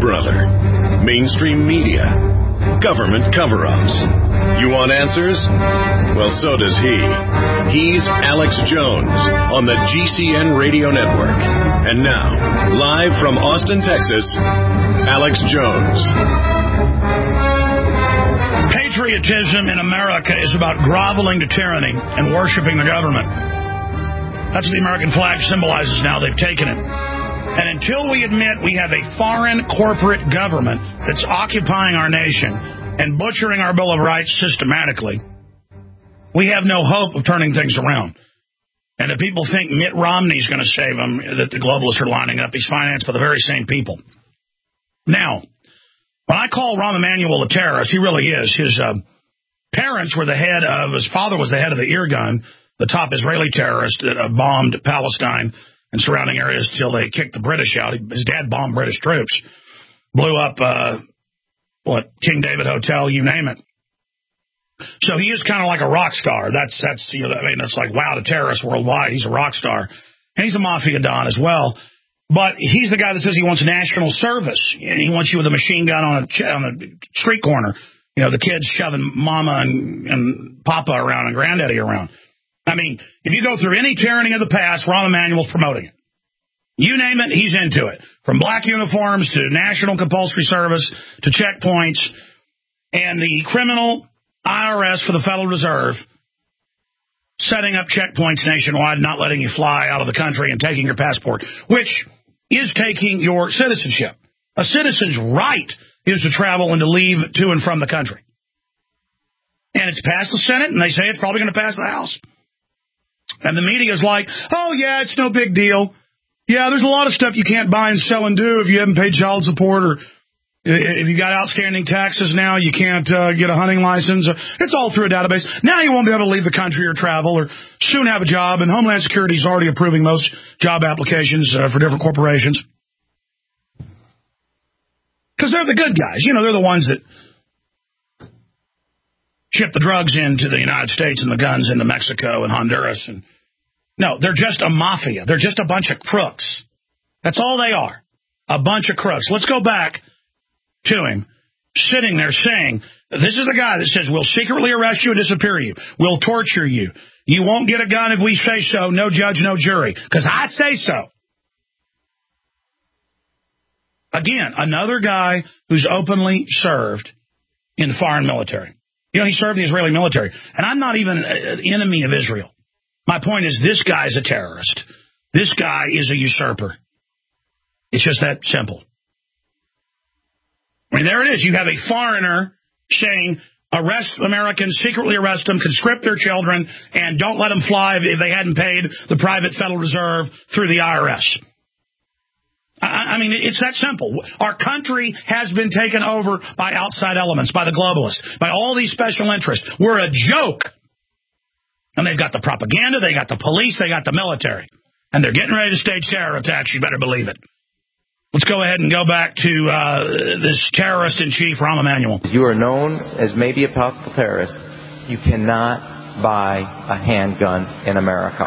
brother. Mainstream media. Government cover-ups. You want answers? Well, so does he. He's Alex Jones on the GCN Radio Network. And now, live from Austin, Texas, Alex Jones. Patriotism in America is about groveling to tyranny and worshiping the government. That's what the American flag symbolizes now. They've taken it. And until we admit we have a foreign corporate government that's occupying our nation and butchering our Bill of Rights systematically, we have no hope of turning things around. And if people think Mitt Romney's going to save them, that the globalists are lining up, he's financed by the very same people. Now, when I call Rahm Emanuel a terrorist, he really is. His parents were his father was the head of the Irgun, the top Israeli terrorist that bombed Palestine and surrounding areas until they kicked the British out. His dad bombed British troops, blew up, King David Hotel, you name it. So he is kind of like a rock star. That's it's like, wow, the terrorist worldwide. He's a rock star. And he's a mafia don as well. But he's the guy that says he wants national service. And he wants you with a machine gun on a street corner. You know, the kids shoving mama and papa around and granddaddy around. I mean, if you go through any tyranny of the past, Rahm Emanuel's promoting it. You name it, he's into it. From black uniforms to national compulsory service to checkpoints. And the criminal IRS for the Federal Reserve setting up checkpoints nationwide, not letting you fly out of the country and taking your passport, which is taking your citizenship. A citizen's right is to travel and to leave to and from the country. And it's passed the Senate, and they say it's probably going to pass the House. And the media is like, oh, yeah, it's no big deal. Yeah, there's a lot of stuff you can't buy and sell and do if you haven't paid child support, or if you got outstanding taxes now, you can't get a hunting license. It's all through a database. Now you won't be able to leave the country or travel or soon have a job, and Homeland Security is already approving most job applications for different corporations. Because they're the good guys. You know, they're the ones that ship the drugs into the United States and the guns into Mexico and Honduras. And no, they're just a mafia. They're just a bunch of crooks. That's all they are. A bunch of crooks. Let's go back to him sitting there saying, this is the guy that says, we'll secretly arrest you and disappear you. We'll torture you. You won't get a gun if we say so. No judge, no jury. Because I say so. Again, another guy who's openly served in the foreign military. You know, he served in the Israeli military. And I'm not even an enemy of Israel. My point is, this guy's a terrorist. This guy is a usurper. It's just that simple. I mean, there it is. You have a foreigner saying, arrest Americans, secretly arrest them, conscript their children, and don't let them fly if they hadn't paid the private Federal Reserve through the IRS. I mean, it's that simple. Our country has been taken over by outside elements, by the globalists, by all these special interests. We're a joke. And they've got the propaganda, they got the police, they got the military. And they're getting ready to stage terror attacks, you better believe it. Let's go ahead and go back to this terrorist-in-chief, Rahm Emanuel. You are known as maybe a possible terrorist. You cannot buy a handgun in America.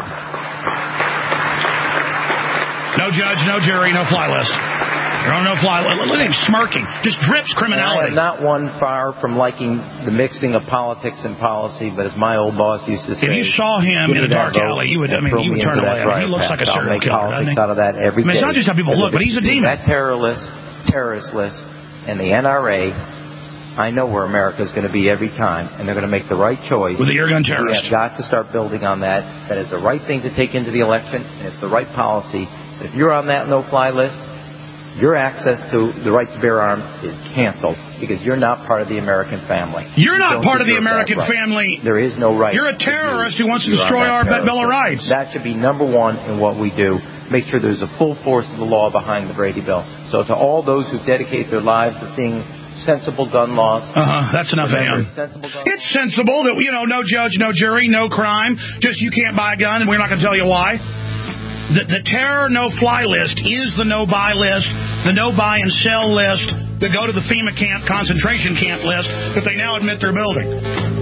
No judge, no jury, no fly list. You're on no fly list. Look at him smirking. Just drips criminality. I'm not one far from liking the mixing of politics and policy, but as my old boss used to say, if you saw him in a dark alley, you would turn away. He looks like a serial killer, doesn't he? Out of that every day. It's not just how people look, but he's a demon. That terrorist list, and the NRA, I know where America is going to be every time, and they're going to make the right choice. With the eargun terrorist. We have got to start building on that. That is the right thing to take into the election, and it's the right policy. If you're on that no-fly list, your access to the right to bear arms is canceled because you're not part of the American family. You're not part of the American family. There is no right. You're a terrorist who wants to destroy our Bill of Rights. That should be number one in what we do. Make sure there's a full force of the law behind the Brady Bill. So to all those who dedicate their lives to seeing sensible gun laws. That's enough, AM. It's sensible that, no judge, no jury, no crime. Just you can't buy a gun, and we're not going to tell you why. The terror no-fly list is the no-buy list, the no-buy and sell list, the go to the FEMA camp, concentration camp list that they now admit they're building.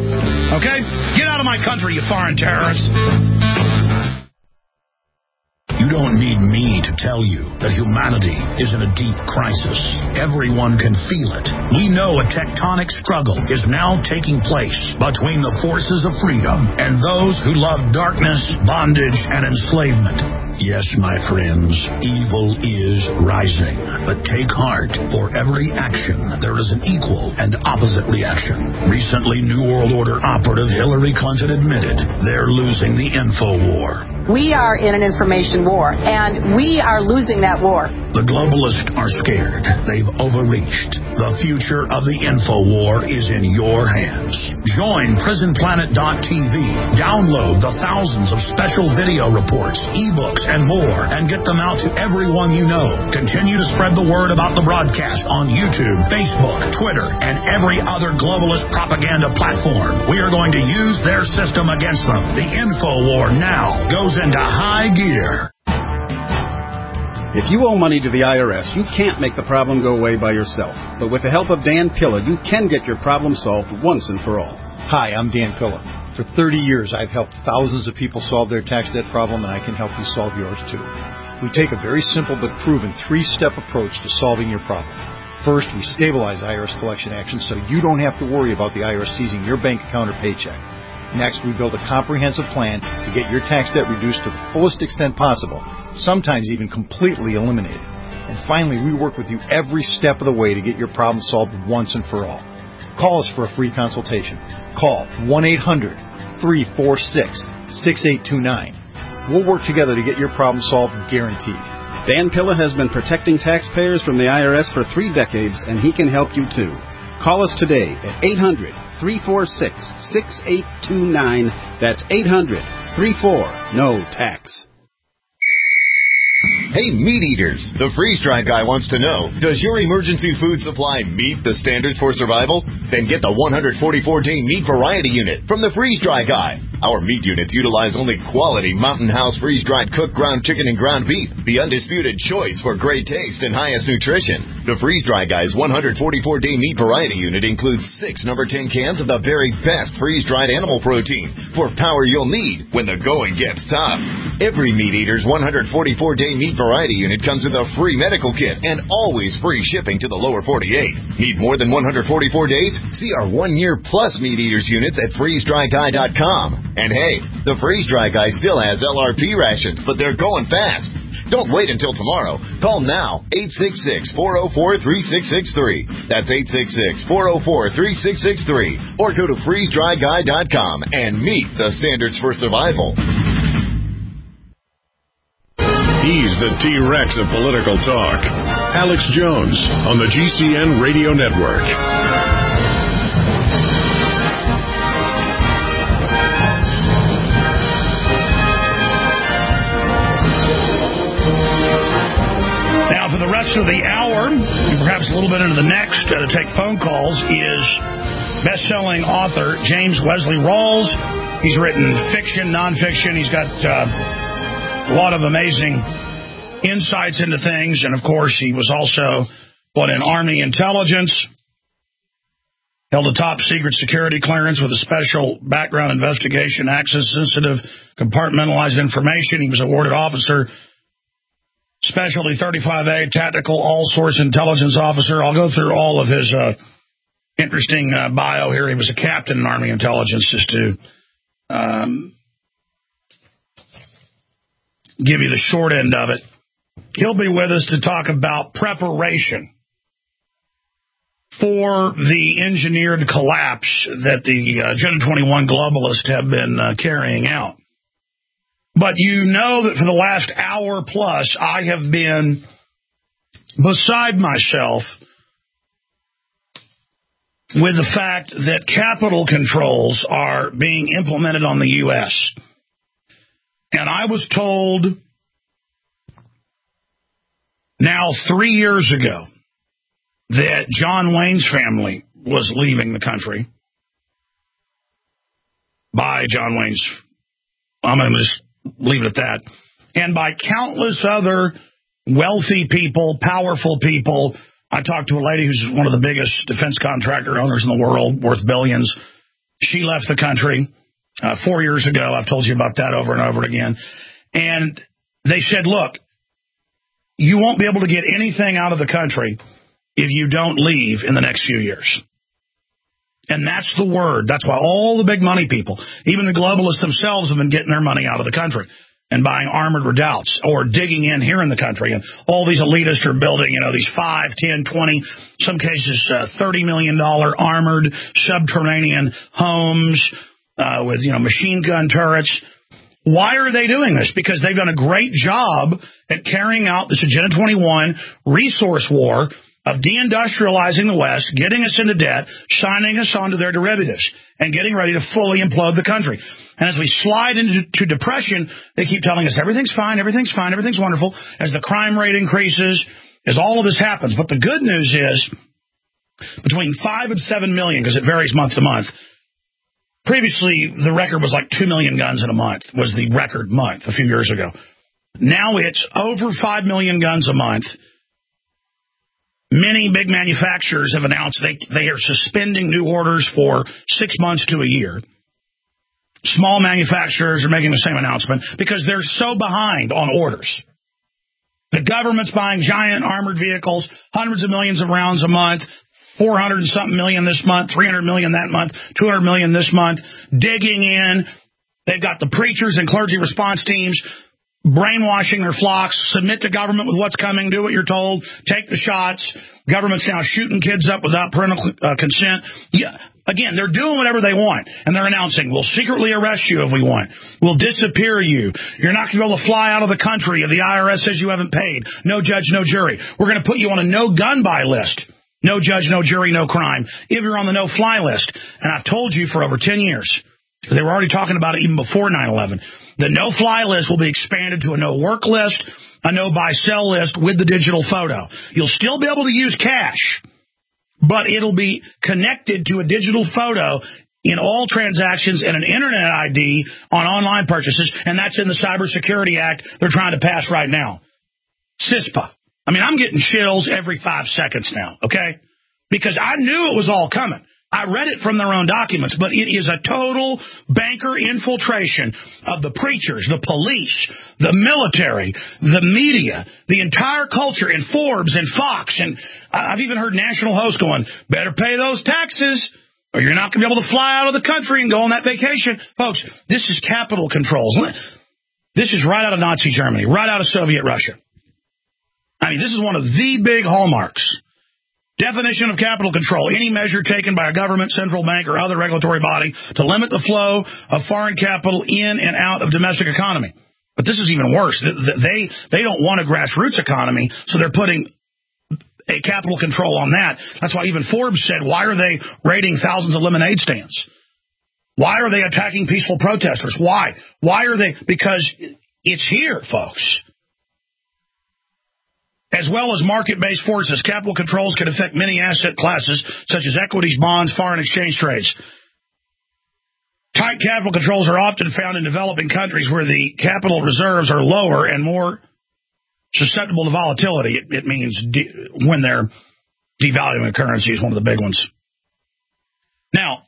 Okay? Get out of my country, you foreign terrorists. You don't need me to tell you that humanity is in a deep crisis. Everyone can feel it. We know a tectonic struggle is now taking place between the forces of freedom and those who love darkness, bondage, and enslavement. Yes, my friends, evil is rising. But take heart. For every action, there is an equal and opposite reaction. Recently, New World Order operative Hillary Clinton admitted they're losing the info war. We are in an information war, and we are losing that war. The globalists are scared. They've overreached. The future of the info war is in your hands. Join PrisonPlanet.tv. Download the thousands of special video reports, ebooks, and more, and get them out to everyone you know. Continue to spread the word about the broadcast on YouTube, Facebook, Twitter, and every other globalist propaganda platform. We are going to use their system against them. The info war now goes into high gear. If you owe money to the IRS, you can't make the problem go away by yourself. But with the help of Dan Pilla, you can get your problem solved once and for all. Hi, I'm Dan Pilla. For 30 years, I've helped thousands of people solve their tax debt problem, and I can help you solve yours too. We take a very simple but proven 3-step approach to solving your problem. First, we stabilize IRS collection actions so you don't have to worry about the IRS seizing your bank account or paycheck. Next, we build a comprehensive plan to get your tax debt reduced to the fullest extent possible, sometimes even completely eliminated. And finally, we work with you every step of the way to get your problem solved once and for all. Call us for a free consultation. Call 1-800-346-6829. We'll work together to get your problem solved, guaranteed. Dan Pilla has been protecting taxpayers from the IRS for 3 decades, and he can help you too. Call us today at 800-346-6829. That's 800-34-NO-TAX. Hey, meat eaters, the freeze-dried guy wants to know, does your emergency food supply meet the standards for survival? Then get the 144-day meat variety unit from the freeze-dry guy. Our meat units utilize only quality Mountain House freeze-dried cooked ground chicken and ground beef, the undisputed choice for great taste and highest nutrition. The freeze-dry guy's 144-day meat variety unit includes 6 number 10 cans of the very best freeze-dried animal protein for power you'll need when the going gets tough. Every meat eater's 144-day meat variety unit comes with a free medical kit and always free shipping to the lower 48. Need more than 144 days? See our 1-year plus meat eaters units at freezedryguy.com. And hey, the Freeze Dry Guy still has LRP rations, but they're going fast. Don't wait until tomorrow. Call now, 866-404-3663. That's 866-404-3663. Or go to freezedryguy.com and meet the standards for survival. He's the T-Rex of political talk. Alex Jones on the GCN Radio Network. Now, for the rest of the hour, and perhaps a little bit into the next, to take phone calls, is best-selling author James Wesley Rawls. He's written fiction, nonfiction. He's got a lot of amazing insights into things. And, of course, he was also in Army intelligence, held a top-secret security clearance with a special background investigation, access-sensitive, compartmentalized information. He was awarded officer, Specialty 35A, Tactical All-Source Intelligence Officer. I'll go through all of his interesting bio here. He was a captain in Army intelligence, just to give you the short end of it. He'll be with us to talk about preparation for the engineered collapse that the Agenda 21 globalists have been carrying out. But you know that for the last hour plus, I have been beside myself with the fact that capital controls are being implemented on the U.S. And I was told now 3 years ago that John Wayne's family was leaving the country by John Wayne's. I'm going to just leave it at that. And by countless other wealthy people, powerful people. I talked to a lady who's one of the biggest defense contractor owners in the world, worth billions. She left the country 4 years ago. I've told you about that over and over again. And they said, look, you won't be able to get anything out of the country if you don't leave in the next few years. And that's the word. That's why all the big money people, even the globalists themselves, have been getting their money out of the country and buying armored redoubts or digging in here in the country. And all these elitists are building, these 5, 10, 20, some cases $30 million armored subterranean homes with, machine gun turrets. Why are they doing this? Because they've done a great job at carrying out this Agenda 21 resource war of deindustrializing the West, getting us into debt, signing us onto their derivatives, and getting ready to fully implode the country. And as we slide into depression, they keep telling us everything's fine, everything's fine, everything's wonderful, as the crime rate increases, as all of this happens. But the good news is, between 5 and 7 million, because it varies month to month. Previously, the record was like 2 million guns in a month, was the record month a few years ago. Now it's over 5 million guns a month. Many big manufacturers have announced they are suspending new orders for 6 months to a year. Small manufacturers are making the same announcement because they're so behind on orders. The government's buying giant armored vehicles, hundreds of millions of rounds a month, 400 and something million this month, 300 million that month, 200 million this month, digging in. They've got the preachers and clergy response teams brainwashing their flocks, submit to government with what's coming, do what you're told, take the shots. Government's now shooting kids up without parental consent. Yeah. Again, they're doing whatever they want, and they're announcing, we'll secretly arrest you if we want. We'll disappear you. You're not going to be able to fly out of the country if the IRS says you haven't paid. No judge, no jury. We're going to put you on a no-gun-buy list. No judge, no jury, no crime, if you're on the no-fly list. And I've told you for over 10 years, because they were already talking about it even before 9/11, the no-fly list will be expanded to a no-work list, a no-buy-sell list with the digital photo. You'll still be able to use cash, but it'll be connected to a digital photo in all transactions and an Internet ID on online purchases, and that's in the Cybersecurity Act they're trying to pass right now. CISPA. I mean, I'm getting chills every 5 seconds now, okay? Because I knew it was all coming. I read it from their own documents, but it is a total banker infiltration of the preachers, the police, the military, the media, the entire culture, and Forbes and Fox. And I've even heard national hosts going, better pay those taxes or you're not going to be able to fly out of the country and go on that vacation. Folks, this is capital controls. This is right out of Nazi Germany, right out of Soviet Russia. I mean, this is one of the big hallmarks. Definition of capital control, any measure taken by a government, central bank, or other regulatory body to limit the flow of foreign capital in and out of domestic economy. But this is even worse. They don't want a grassroots economy, so they're putting a capital control on that. That's why even Forbes said, why are they raiding thousands of lemonade stands? Why are they attacking peaceful protesters? Why? Why are they? Because it's here, folks. As well as market-based forces, capital controls can affect many asset classes, such as equities, bonds, foreign exchange trades. Tight capital controls are often found in developing countries where the capital reserves are lower and more susceptible to volatility. It means when they're devaluing a currency is one of the big ones. Now,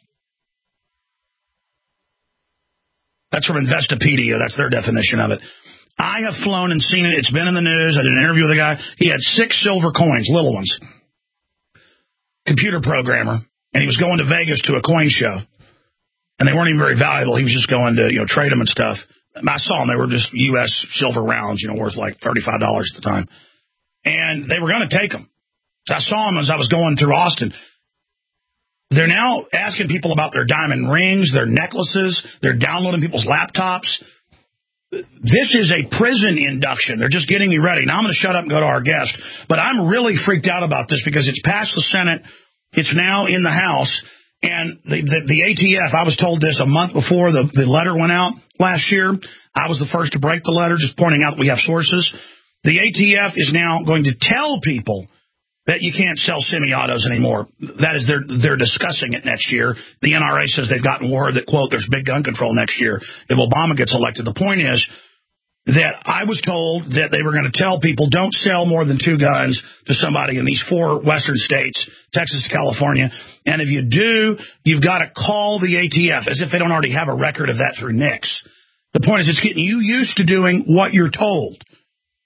that's from Investopedia. That's their definition of it. I have flown and seen it. It's been in the news. I did an interview with a guy. He had 6 silver coins, little ones. Computer programmer. And he was going to Vegas to a coin show. And they weren't even very valuable. He was just going to, trade them and stuff. I saw them. They were just U.S. silver rounds, worth like $35 at the time. And they were going to take them. So I saw them as I was going through Austin. They're now asking people about their diamond rings, their necklaces. They're downloading people's laptops. This is a prison induction. They're just getting me ready. Now I'm going to shut up and go to our guest. But I'm really freaked out about this because it's passed the Senate. It's now in the House. And the ATF, I was told this a month before the letter went out last year. I was the first to break the letter, just pointing out that we have sources. The ATF is now going to tell people that you can't sell semi-autos anymore. That is, they're discussing it next year. The NRA says they've gotten word that, quote, there's big gun control next year if Obama gets elected. The point is that I was told that they were going to tell people don't sell more than 2 guns to somebody in these 4 western states, Texas, California. And if you do, you've got to call the ATF, as if they don't already have a record of that through NICS. The point is it's getting you used to doing what you're told.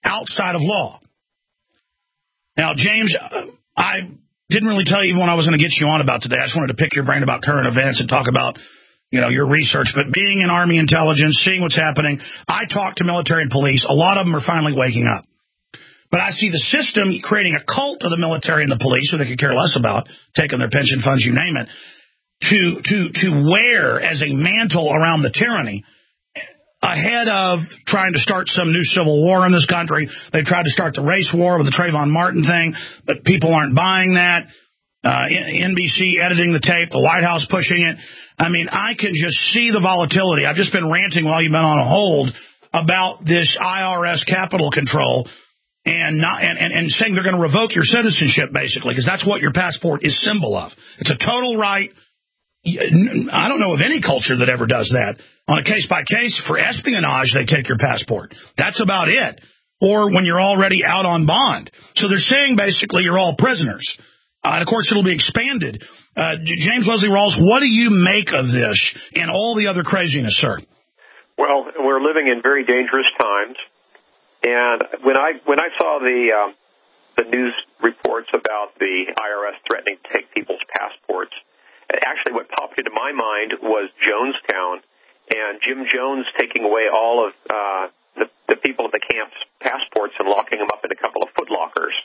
outside of law. Now, James, I didn't really tell you when I was going to get you on about today. I just wanted to pick your brain about current events and talk about, your research. But being in Army intelligence, seeing what's happening, I talk to military and police. A lot of them are finally waking up. But I see the system creating a cult of the military and the police, who they could care less about, taking their pension funds, you name it, to wear as a mantle around the tyranny ahead of trying to start some new civil war in this country. They've tried to start the race war with the Trayvon Martin thing, but people aren't buying that. NBC editing the tape, the White House pushing it. I mean, I can just see the volatility. I've just been ranting while you've been on a hold about this IRS capital control and saying they're going to revoke your citizenship, basically, because that's what your passport is symbol of. It's a total right. I don't know of any culture that ever does that. On a case-by-case, for espionage, they take your passport. That's about it. Or when you're already out on bond. So they're saying, basically, you're all prisoners. And, of course, it'll be expanded. James Leslie Rawls, what do you make of this and all the other craziness, sir? Well, we're living in very dangerous times. And when I saw the news reports about the IRS threatening to take people's passports, actually what popped into my mind was Jonestown and Jim Jones taking away all of the people at the camp's passports and locking them up in a couple of footlockers.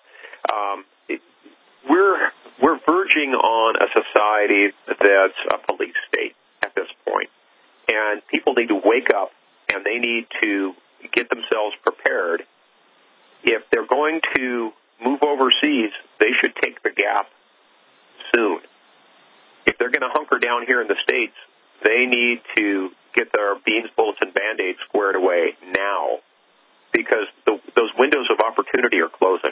We're verging on a society that's a police state at this point. And people need to wake up, and they need to get themselves prepared. If they're going to move overseas, they should take the gap soon. If they're going to hunker down here in the States, they need to get their beans, bullets, and Band-Aids squared away now, because those windows of opportunity are closing.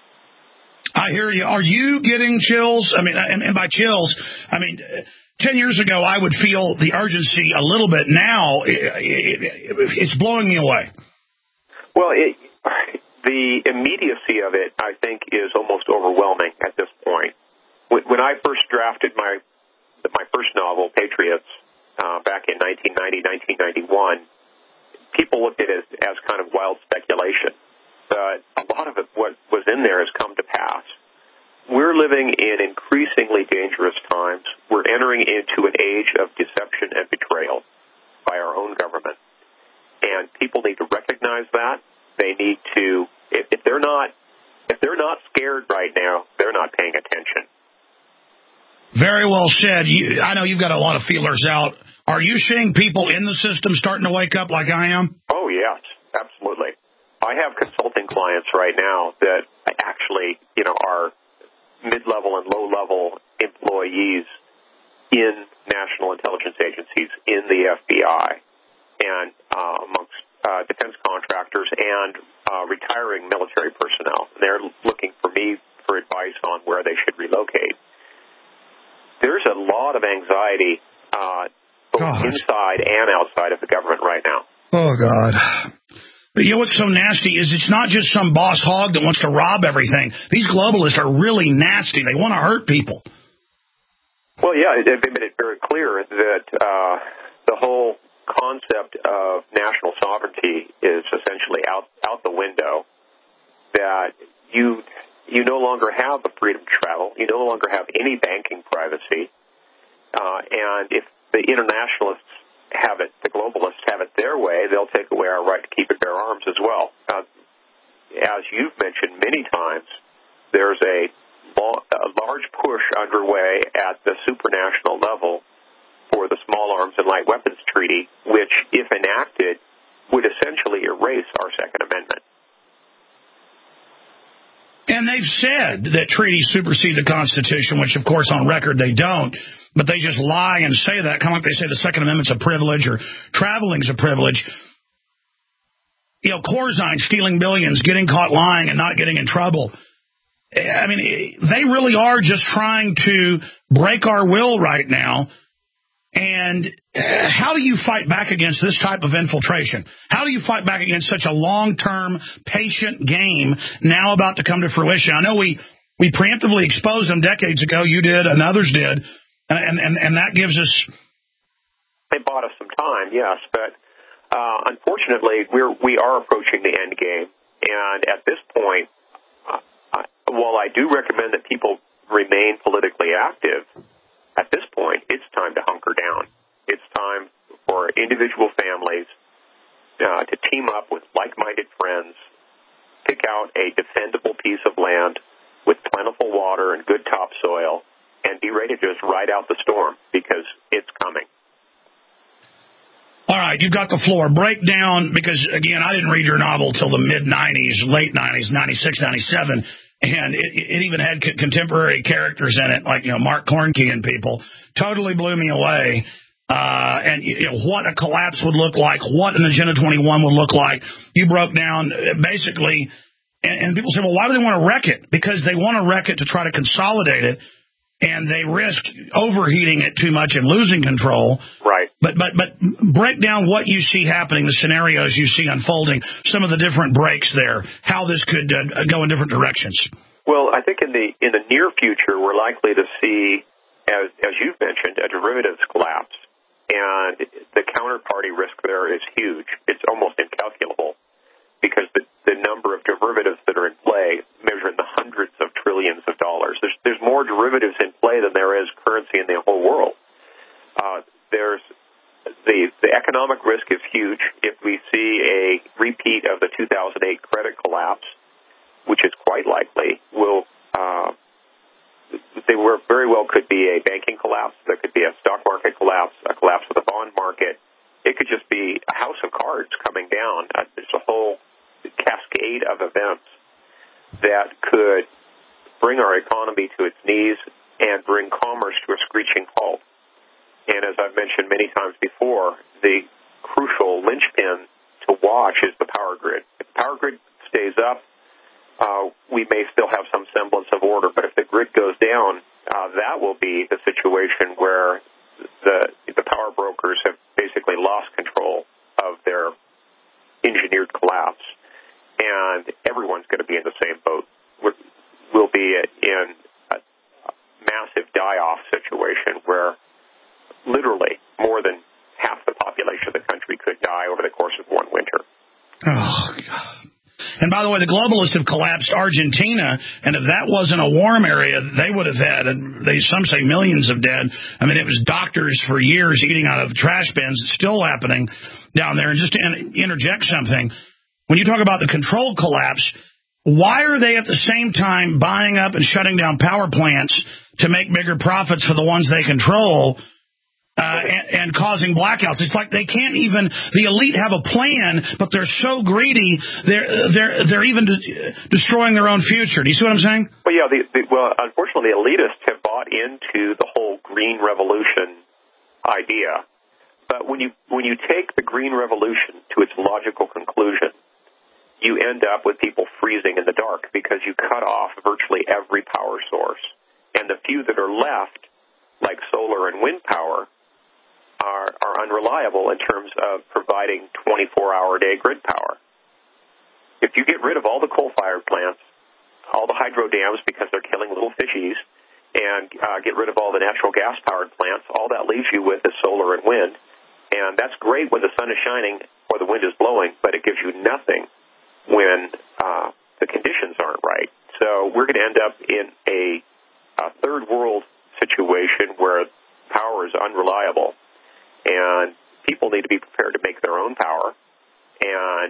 I hear you. Are you getting chills? I mean, and by chills, I mean, 10 years ago, I would feel the urgency a little bit. Now, it's blowing me away. Well, the immediacy of it, I think, is almost overwhelming at this point. When I first drafted my first novel, Patriots, back in 1990, 1991, people looked at it as kind of wild speculation. But a lot of it, what was in there, has come to pass. We're living in increasingly dangerous times. We're entering into an age of deception and betrayal by our own government. And people need to recognize that. They need to, if they're not scared right now, they're not paying attention. Very well said. I know you've got a lot of feelers out. Are you seeing people in the system starting to wake up like I am? Oh, yes, absolutely. I have consulting clients right now that actually, are mid-level and low-level employees in national intelligence agencies, in the FBI, and amongst defense contractors and retiring military personnel. They're looking for me for advice on where they should relocate. There's a lot of anxiety both inside and outside of the government right now. Oh, God. But you know what's so nasty is it's not just some boss hog that wants to rob everything. These globalists are really nasty. They want to hurt people. Well, yeah, they've made it very clear that the whole concept of national sovereignty is essentially out the window, that you no longer have the freedom to travel. You no longer have any banking privacy. And if the internationalists have it, the globalists have it their way, they'll take away our right to keep and bear arms as well. As you've mentioned many times, there's a large push underway at the supranational level for the Small Arms and Light Weapons Treaty, which, if enacted, would essentially erase our Second Amendment. And they've said that treaties supersede the Constitution, which, of course, on record they don't. But they just lie and say that, kind of like they say the Second Amendment's a privilege or traveling's a privilege. Corzine stealing billions, getting caught lying and not getting in trouble. I mean, they really are just trying to break our will right now. And how do you fight back against this type of infiltration? How do you fight back against such a long-term, patient game now about to come to fruition? I know we preemptively exposed them decades ago. You did, and others did. And that gives us... They bought us some time, yes, but unfortunately we are approaching the end game, And at this point, while I do recommend that people remain politically active, at this point, it's time to hunker down. It's time for individual families to team up with like-minded friends, pick out a defendable piece of land with plentiful water and good topsoil, and be ready to just ride out the storm, because it's coming. All right, you've got the floor. Break down, because, again, I didn't read your novel till the mid-'90s, late '90s, '96, '97, and it even had contemporary characters in it, like, Mark Kornke and people. Totally blew me away. And what a collapse would look like, what an Agenda 21 would look like. You broke down basically, and people say, well, why do they want to wreck it? Because they want to wreck it to try to consolidate it, and they risk overheating it too much and losing control. Right. But break down what you see happening, the scenarios you see unfolding, some of the different breaks there, how this could go in different directions. Well, I think in the near future, we're likely to see, as you've mentioned, a derivatives collapse. And the counterparty risk there is huge. It's almost incalculable, because the number of derivatives that are in play measure in the hundreds of trillions of dollars. There's more derivatives in play than there is currency in the whole world. There's the economic risk is huge. If we see a repeat of the 2008 credit collapse, which is quite likely, there very well could be a banking collapse. There could be a stock market collapse, a collapse of the bond market. It could just be a house of cards coming down. There's a whole cascade of events that could bring our economy to its knees and bring commerce to a screeching halt. And as I've mentioned many times before, the crucial linchpin to watch is the power grid. If the power grid stays up, we may still have some semblance of order, but if the grid goes down, that will be the situation where the power brokers have basically lost control of their engineered collapse, and everyone's going to be in the same boat. We'll be in a massive die-off situation where literally more than half the population of the country could die over the course of one winter. Oh, God. And by the way, the globalists have collapsed Argentina, and if that wasn't a warm area, they would have had, some say millions of dead. I mean, it was doctors for years eating out of trash bins. It's still happening down there. And just to interject something, when you talk about the controlled collapse, why are they at the same time buying up and shutting down power plants to make bigger profits for the ones they control? And causing blackouts. It's like they can't even, the elite have a plan, but they're so greedy, they're even destroying their own future. Do you see what I'm saying? Well, yeah. Well, unfortunately, the elitists have bought into the whole green revolution idea. But when you take the green revolution to its logical conclusion, you end up with people freezing in the dark, because you cut off virtually every power source. And the few that are left, like solar and wind power, are unreliable in terms of providing 24-hour-a-day grid power. If you get rid of all the coal-fired plants, all the hydro dams because they're killing little fishies, and get rid of all the natural gas-powered plants, all that leaves you with is solar and wind. And that's great when the sun is shining or the wind is blowing, but it gives you nothing when the conditions aren't right. So we're going to end up in a third world situation where power is unreliable. And people need to be prepared to make their own power and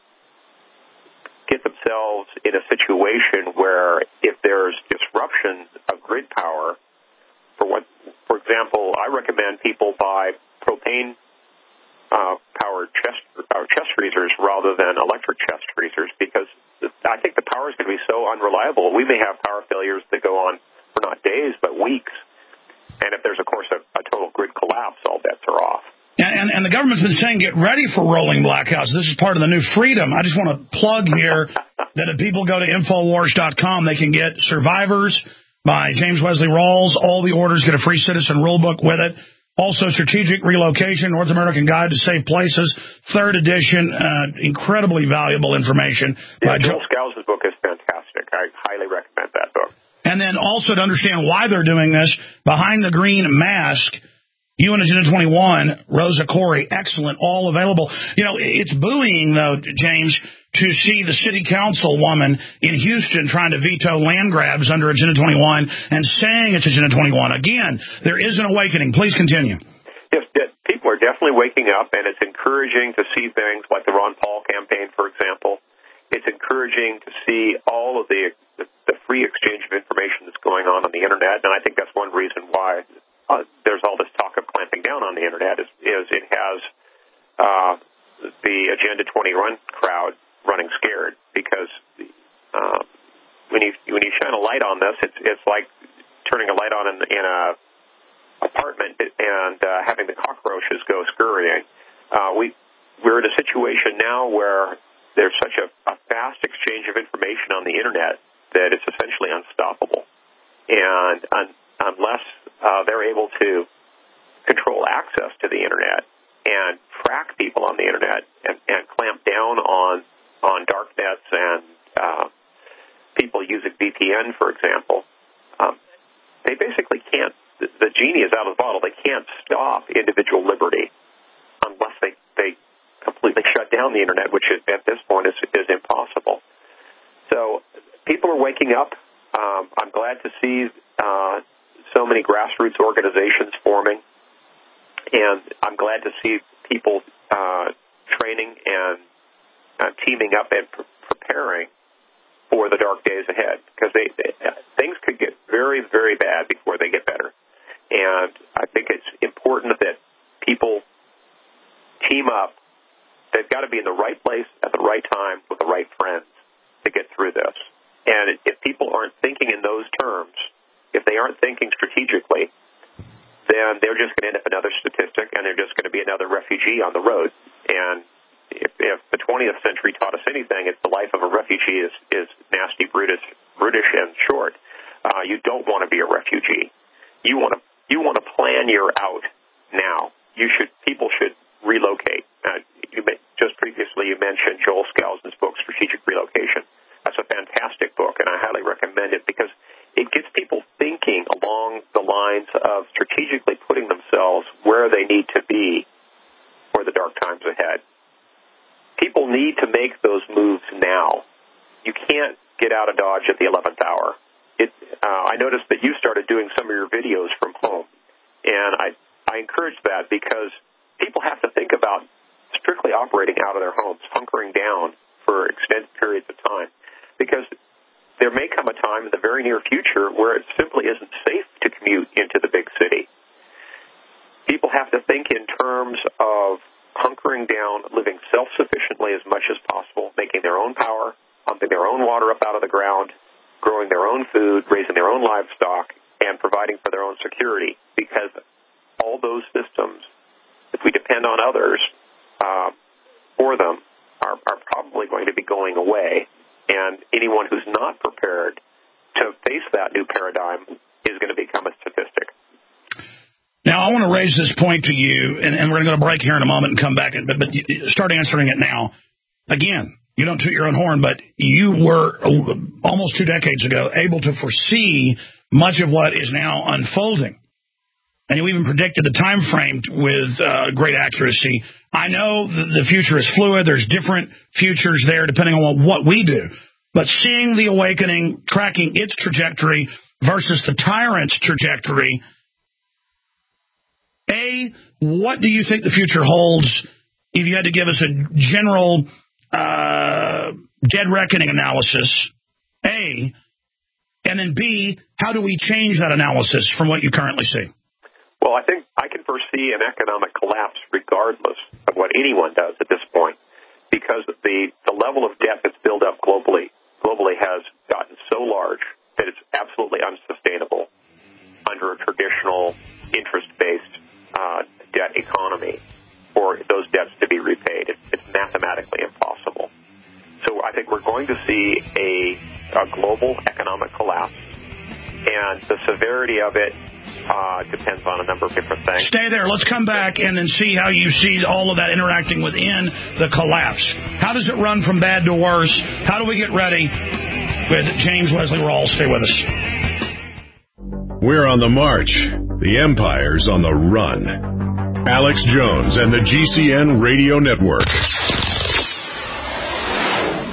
get themselves in a situation where if there's disruption of grid power, for example, I recommend people buy propane powered chest freezers rather than electric chest freezers, because I think the power is going to be so unreliable. We may have power failures that go on for not days but weeks. And if there's, of course, a total grid collapse, all bets are off. And the government's been saying get ready for rolling blackouts. This is part of the new freedom. I just want to plug here that if people go to Infowars.com, they can get Survivors by James Wesley Rawls. All the orders, get a free citizen rule book with it. Also, Strategic Relocation, North American Guide to Safe Places, 3rd edition, incredibly valuable information. Yeah, Joel Scouse's book is fantastic. I highly recommend that book. And then also to understand why they're doing this, Behind the Green Mask, UN Agenda 21, Rosa Corey, excellent, all available. It's buoying, though, James, to see the city councilwoman in Houston trying to veto land grabs under Agenda 21 and saying it's Agenda 21. Again, there is an awakening. Please continue. Yes, people are definitely waking up, and it's encouraging to see things like the Ron Paul campaign, for example. It's encouraging to see all of the free exchange of information that's going on the Internet, and I think that's one reason why there's all this talk of clamping down on the Internet is it has the Agenda 21 crowd running scared, because when you shine a light on this, it's like turning a light on in a apartment and having the cockroaches go scurrying. We're in a situation now where there's such a fast exchange of information on the Internet that it's essentially unstoppable. And unless they're able to control access to the Internet and track people on the Internet and clamp down on dark nets and people using VPN, for example, they basically can't. The genie is out of the bottle. They can't stop individual liberty unless they completely shut down the Internet, which at this point is impossible. So people are waking up. I'm glad to see so many grassroots organizations forming, and I'm glad to see people training and teaming up and preparing for the dark days ahead, because things could get very, very bad before they get better. And I think it's important that people team up. They've got to be in the right place at the right time with the right friends to get through this. And if people aren't thinking in those terms, if they aren't thinking strategically, then they're just going to end up another statistic, and they're just going to be another refugee on the road. And if the 20th century taught us anything, it's the life of a refugee is nasty, brutish, and short. You don't want to be a refugee. You want to plan your out now. People should relocate. Just previously, you mentioned Joel Skousen's book, Strategic Relocation. That's a fantastic book, and I highly recommend it, because it gets people thinking along the lines of strategically putting themselves where they need to be for the dark times ahead. People need to make those moves now. You can't get out of Dodge at the 11th hour. I noticed that you started doing some of your videos from home, and I encourage that, because people have to think about strictly operating out of their homes, hunkering down for extended periods of time, because there may come a time in the very near future where it simply isn't safe to commute into the big city. People have to think in terms of hunkering down, living self-sufficiently as much as possible, making their own power, pumping their own water up out of the ground, growing their own food, raising their own livestock, and providing for their own security, because all those systems, if we depend on others for them, are probably going to be going away. And anyone who's not prepared to face that new paradigm is going to become a statistic. Now, I want to raise this point to you, and we're going to go to break here in a moment and come back, but start answering it now. Again, you don't toot your own horn, but you were almost 2 decades ago able to foresee much of what is now unfolding. And you even predicted the time frame with great accuracy. I know the future is fluid. There's different futures there depending on what we do. But seeing the awakening, tracking its trajectory versus the tyrant's trajectory, A, what do you think the future holds if you had to give us a general dead reckoning analysis, A, and then B, how do we change that analysis from what you currently see? Well, I think I can foresee an economic collapse regardless of what anyone does at this point, because the level of debt that's built up globally has gotten so large that it's absolutely unsustainable under a traditional interest-based debt economy for those debts to be repaid. It's mathematically impossible. So I think we're going to see a global economic collapse, and the severity of it depends on a number of different things. Stay there. Let's come back and then see how you see all of that interacting within the collapse. How does it run from bad to worse? How do we get ready? With James Leslie Rawls. Stay with us. We're on the march. The empire's on the run. Alex Jones and the GCN Radio Network.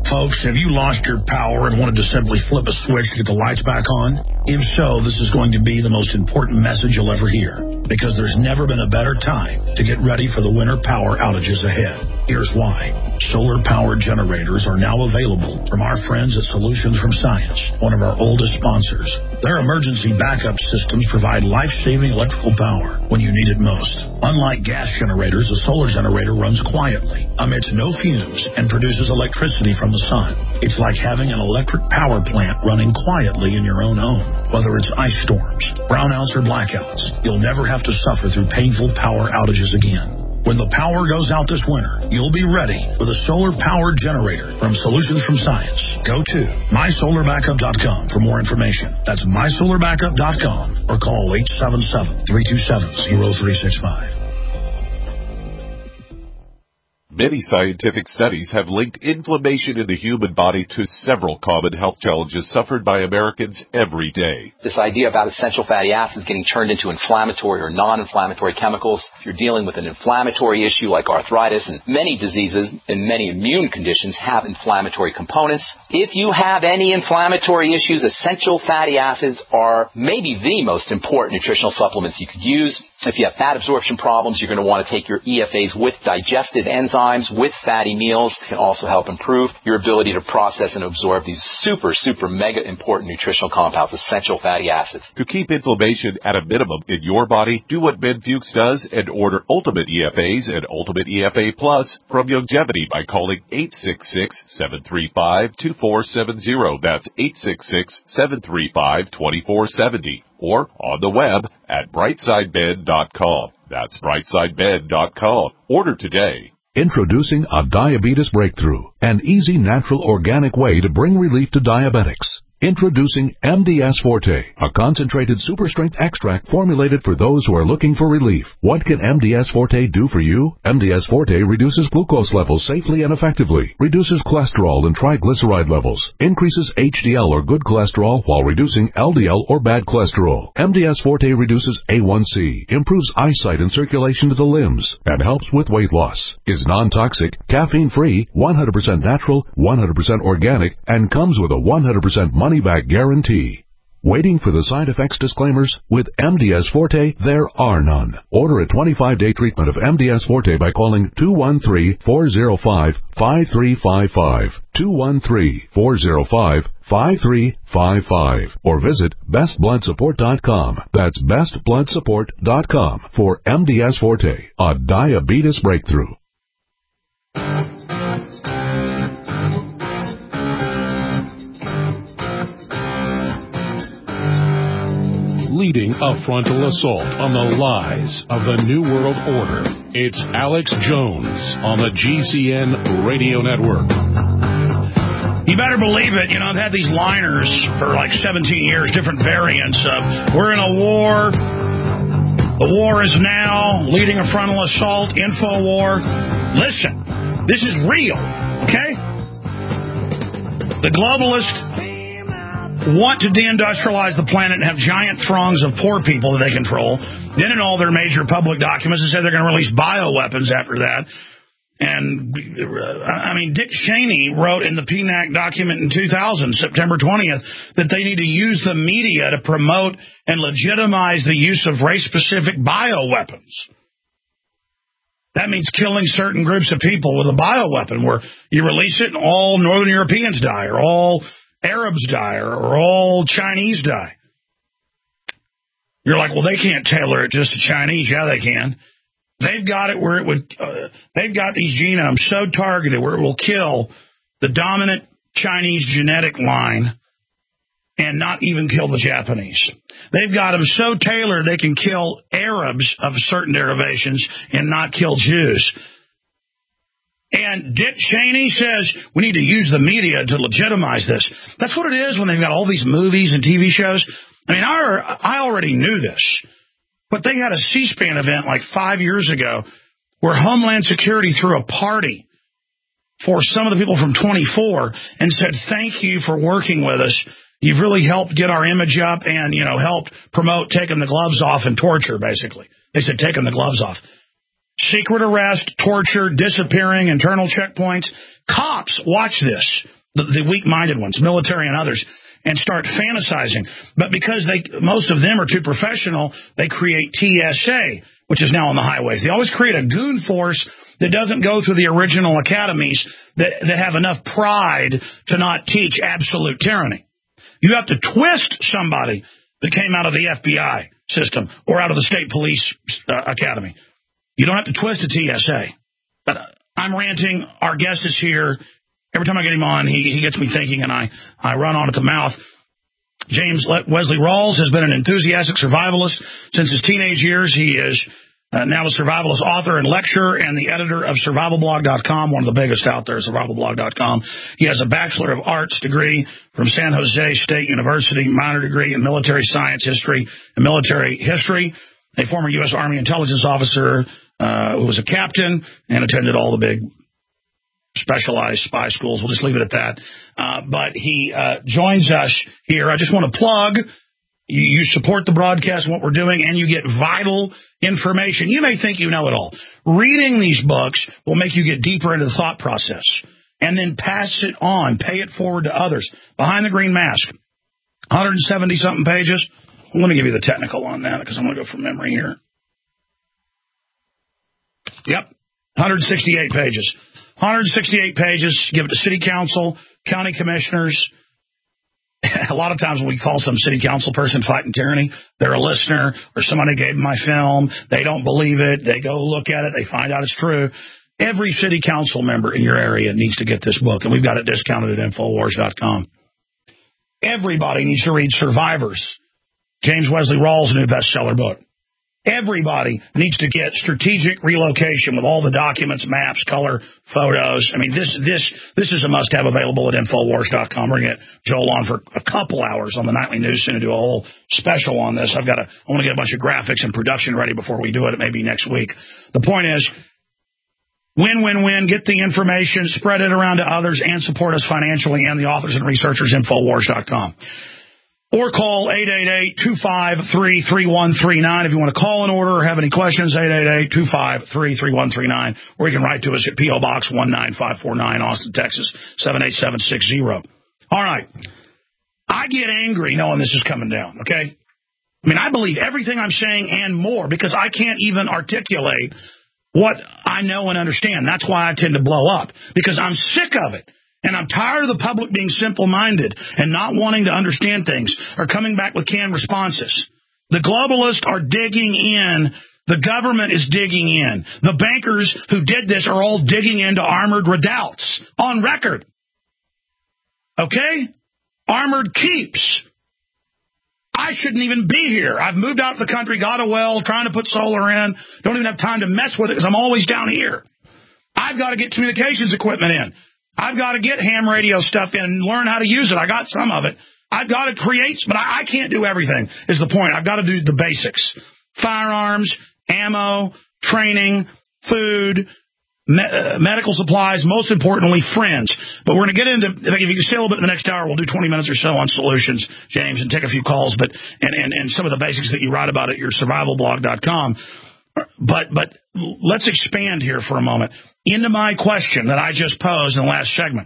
Folks, have you lost your power and wanted to simply flip a switch to get the lights back on? If so, this is going to be the most important message you'll ever hear, because there's never been a better time to get ready for the winter power outages ahead. Here's why. Solar-powered generators are now available from our friends at Solutions from Science, one of our oldest sponsors. Their emergency backup systems provide life-saving electrical power when you need it most. Unlike gas generators, a solar generator runs quietly, emits no fumes, and produces electricity from the sun. It's like having an electric power plant running quietly in your own home. Whether it's ice storms, brownouts, or blackouts, you'll never have to suffer through painful power outages again. When the power goes out this winter, you'll be ready with a solar-powered generator from Solutions from Science. Go to mysolarbackup.com for more information. That's mysolarbackup.com or call 877-327-0365. Many scientific studies have linked inflammation in the human body to several common health challenges suffered by Americans every day. This idea about essential fatty acids getting turned into inflammatory or non-inflammatory chemicals, if you're dealing with an inflammatory issue like arthritis, and many diseases and many immune conditions have inflammatory components. If you have any inflammatory issues, essential fatty acids are maybe the most important nutritional supplements you could use. If you have fat absorption problems, you're going to want to take your EFAs with digestive enzymes, with fatty meals. It can also help improve your ability to process and absorb these super mega important nutritional compounds, essential fatty acids. To keep inflammation at a minimum in your body, do what Ben Fuchs does and order Ultimate EFAs and Ultimate EFA Plus from Youngevity by calling 866-735-2470. That's 866-735-2470. Or on the web at brightsidebed.com. That's brightsidebed.com. Order today. Introducing a diabetes breakthrough, an easy, natural, organic way to bring relief to diabetics. Introducing MDS Forte, a concentrated super-strength extract formulated for those who are looking for relief. What can MDS Forte do for you? MDS Forte reduces glucose levels safely and effectively, reduces cholesterol and triglyceride levels, increases HDL or good cholesterol while reducing LDL or bad cholesterol. MDS Forte reduces A1C, improves eyesight and circulation to the limbs, and helps with weight loss. Is non-toxic, caffeine-free, 100% natural, 100% organic, and comes with a 100% money-back guarantee. Waiting for the side effects disclaimers? With MDS Forte, there are none. Order a 25-day treatment of MDS Forte by calling 213-405-5355, 213-405-5355, or visit bestbloodsupport.com. That's bestbloodsupport.com for MDS Forte, a diabetes breakthrough. Leading a frontal assault on the lies of the New World Order. It's Alex Jones on the GCN Radio Network. You better believe it. You know, I've had these liners for like 17 years, different variants of, we're in a war, the war is now, leading a frontal assault, info war. Listen, this is real, okay? The globalists want to deindustrialize the planet and have giant throngs of poor people that they control. Then in all their major public documents, they say they're going to release bioweapons after that. And, I mean, Dick Cheney wrote in the PNAC document in 2000, September 20th, that they need to use the media to promote and legitimize the use of race-specific bioweapons. That means killing certain groups of people with a bioweapon, where you release it and all Northern Europeans die, or all Arabs die, or all Chinese die. You're like, well, they can't tailor it just to Chinese. Yeah, they can. They've got it where it would. They've got these genomes so targeted where it will kill the dominant Chinese genetic line and not even kill the Japanese. They've got them so tailored they can kill Arabs of certain derivations and not kill Jews. And Dick Cheney says we need to use the media to legitimize this. That's what it is when they've got all these movies and TV shows. I mean, I already knew this, but they had a C-SPAN event like 5 years ago where Homeland Security threw a party for some of the people from 24 and said, thank you for working with us. You've really helped get our image up and, you know, helped promote taking the gloves off and torture, basically. They said taking the gloves off. Secret arrest, torture, disappearing, internal checkpoints. Cops, watch this. the weak-minded ones, military and others, and start fantasizing. But because most of them are too professional, they create TSA, which is now on the highways. They always create a goon force that doesn't go through the original academies that have enough pride to not teach absolute tyranny. You have to twist somebody that came out of the FBI system or out of the state police academy. You don't have to twist a TSA. But I'm ranting. Our guest is here. Every time I get him on, he gets me thinking, and I run on at the mouth. James Wesley Rawls has been an enthusiastic survivalist since his teenage years. He is now a survivalist author and lecturer and the editor of survivalblog.com, one of the biggest out there, survivalblog.com. He has a Bachelor of Arts degree from San Jose State University, minor degree in military science history and military history, a former U.S. Army intelligence officer who was a captain and attended all the big specialized spy schools. We'll just leave it at that. But he joins us here. I just want to plug, you support the broadcast and what we're doing, and you get vital information. You may think you know it all. Reading these books will make you get deeper into the thought process and then pass it on, pay it forward to others. Behind the Green Mask, 170-something pages. Let me give you the technical on that because I'm going to go from memory here. Yep, 168 pages. 168 pages. Give it to city council, county commissioners. A lot of times when we call some city council person fighting tyranny, they're a listener or somebody gave them my film. They don't believe it. They go look at it. They find out it's true. Every city council member in your area needs to get this book, and we've got it discounted at Infowars.com. Everybody needs to read Survivors, James Wesley Rawls' new bestseller book. Everybody needs to get Strategic Relocation with all the documents, maps, color, photos. I mean, this is a must-have available at Infowars.com. We're going to get Joel on for a couple hours on the Nightly News and do a whole special on this. I want to get a bunch of graphics and production ready before we do it. It may be next week. The point is, win-win-win. Get the information, spread it around to others, and support us financially and the authors and researchers, Infowars.com. Or call 888-253-3139 if you want to call an order or have any questions, 888-253-3139. Or you can write to us at P.O. Box 19549, Austin, Texas, 78760. All right. I get angry knowing this is coming down, okay? I mean, I believe everything I'm saying and more because I can't even articulate what I know and understand. That's why I tend to blow up, because I'm sick of it. And I'm tired of the public being simple-minded and not wanting to understand things or coming back with canned responses. The globalists are digging in. The government is digging in. The bankers who did this are all digging into armored redoubts on record. Okay? Armored keeps. I shouldn't even be here. I've moved out of the country, got a well, trying to put solar in. Don't even have time to mess with it because I'm always down here. I've got to get communications equipment in. I've got to get ham radio stuff in and learn how to use it. I got some of it. I've got to create, but I can't do everything, is the point. I've got to do the basics. Firearms, ammo, training, food, medical supplies, most importantly, friends. But we're going to get into, if you can stay a little bit in the next hour, we'll do 20 minutes or so on solutions, James, and take a few calls, but and some of the basics that you write about at your survivalblog.com. But let's expand here for a moment into my question that I just posed in the last segment.